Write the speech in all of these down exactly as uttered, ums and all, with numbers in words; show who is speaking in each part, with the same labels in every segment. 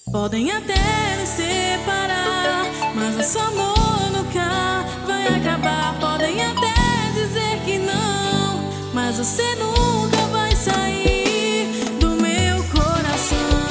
Speaker 1: Podem até nos separar, mas nosso amor nunca vai acabar. Podem até dizer que não, mas você nunca vai sair do meu coração.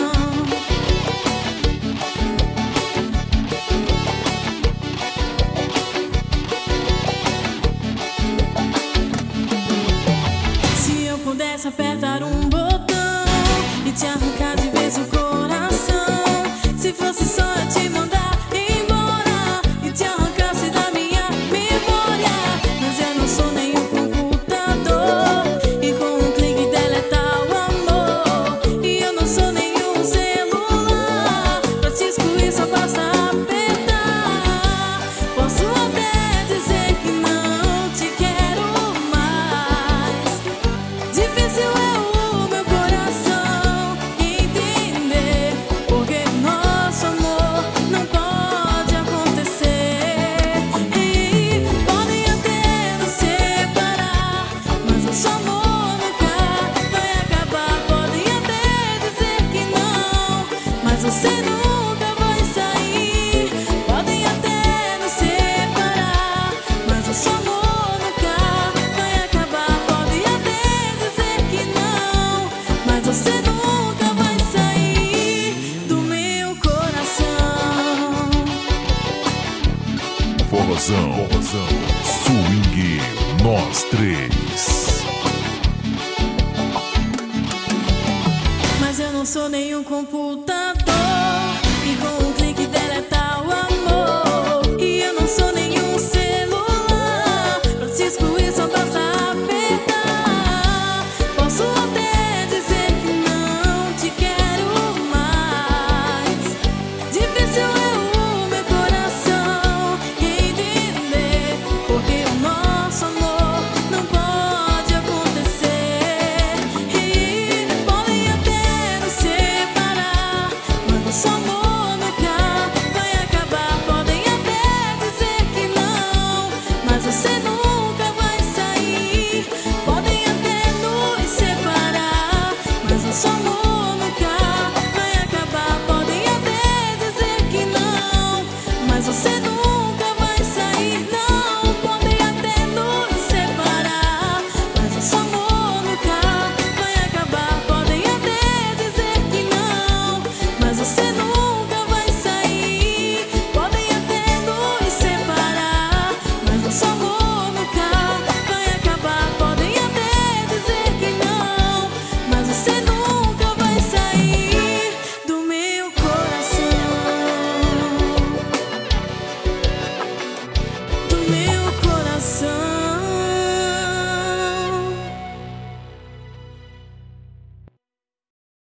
Speaker 1: Se eu pudesse apertar um botão e te arrancar de vez o coração, se fosse só eu te mandar embora e te arrancasse da minha memória. Mas eu não sou nenhum computador e com um clique deletar o amor. E eu não sou nenhum celular pra te excluir, só basta apertar. Posso até dizer que não te quero mais. Difícil é o meu coração entender, porque nosso amor não pode acontecer. E podem até nos separar, mas nosso amor nunca vai acabar. Podem até dizer que não, mas você nunca vai sair. Podem até nos separar, mas nosso amor nunca vai acabar. Podem até dizer que não, mas você nunca vai sair do meu coração.
Speaker 2: Forrozão, forrozão, swing, nós três.
Speaker 1: Mas eu não sou nenhum computador e com um clique deletar o amor. E eu não sou nenhum celular pra te excluir, só basta apertar. Posso até dizer que não te quero mais. Difícil é o meu coração entender, porque o nosso amor não pode acontecer. E podem até nos separar, mas nosso amor nunca vai acabar. Podem até dizer que não, mas você nunca vai sair. Podem até nos separar, mas nosso amor nunca vai acabar. Podem até dizer que não, mas você nunca vai sair. Não, podem até nos separar, mas nosso amor nunca vai acabar. Podem até dizer que não, mas você nunca vai sair. Podem até nos separar, mas nosso amor nunca vai acabar. Podem até dizer que não, mas você nunca vai sair do meu coração. Do meu coração.